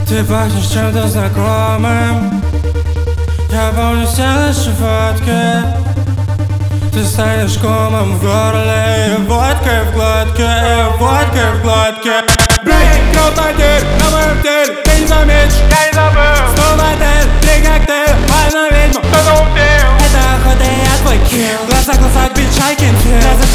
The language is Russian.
Ты пахнешь чем-то знакомым. Я помню все наши фотки. Ты станешь комом в горле и водкой в глотке, и водкой в глотке. Блядь, красотель на моем теле, ты не заметишь, я не забыл. Снова отель, 3 коктейля, пальна ведьма, кто-то убил. Это охота, я твой килл. Глаза, бич, I can feel.